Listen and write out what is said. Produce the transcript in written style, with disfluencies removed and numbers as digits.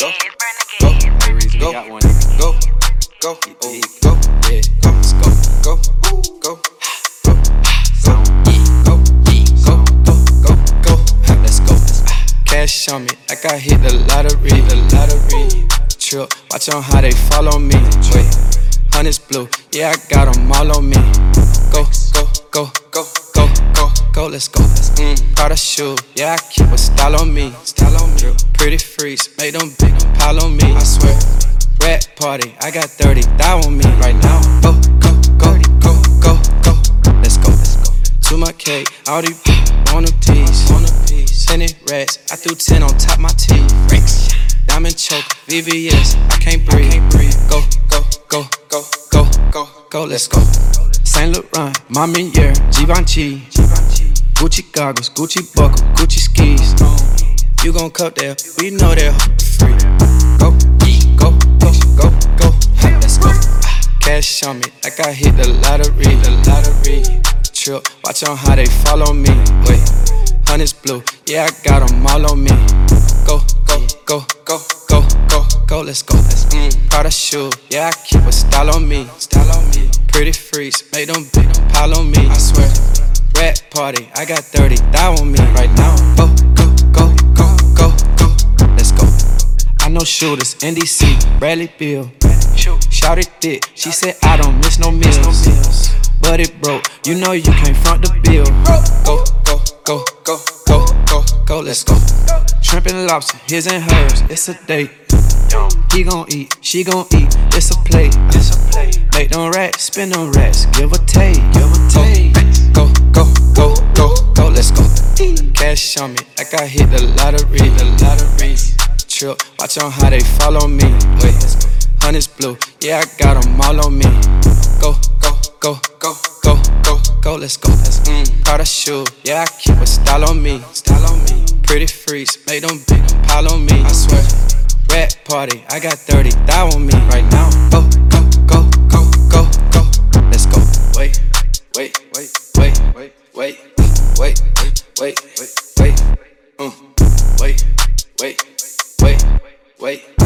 go, go, go, got one. go, go, oh, go, yeah, go, let's go, go, go, go, let's go. Cash on me, like I hit the lottery. Trip, watch on how they follow me. Wait, honey's blue, yeah, I got them all on me. Go, go, go, go, go, go, go, let's go. Prada shoe, yeah, I keep a style on me. Pretty freaks, make them big pile on me. I swear, rat party, I got 30 thou on me right now. Go, go, go, go, go, go, let's go. To my cake, all these on a piece. 10 rats, I threw 10 on top my teeth. Diamond choke, VVS, I can't breathe. Go, go, go, go, go, go, go, let's go. Saint Laurent, Mamiere, Givenchy, Gucci goggles, Gucci buckle, Gucci skis. You gon' cut there, we know they're free. Go, go, go, go, go, let's go. Cash on me, like I hit the lottery. Trip, watch on how they follow me. Wait, honey's blue, yeah, I got them all on me. Go, go, go, go, go, go, go, let's go. Prada shoe, yeah, I keep a style on me. Pretty freaks, make them big pile on me. I swear, rat party, I got 30 thou on me right now. Go, go, go, go, go, go, let's go. I know shooters, NDC, Bradley Beal. Shouted thick, she said I don't miss no meals. But it broke, you know you can't front the bill. Go, go, go, go, go, go, go, let's go. Shrimp and lobster, his and hers, it's a date. He gon' eat, she gon' eat, it's a plate. Make them racks, spin them racks, give a take. Go, go, go, go, go, let's go. Cash on me, like I hit the lottery. Trip, watch on how they follow me. Wait, honey's blue, yeah, I got them all on me. Go, go, go, go, go, go, go, let's go. Prada shoe, yeah, I keep a style on me. Pretty freaks, make them big pile on me. I swear, rat party, I got 30 thou on me right now. Go, go, go, go, go, go, let's go. Wait, wait, wait, wait, wait, wait, wait, wait, wait, wait, wait, wait, wait, wait.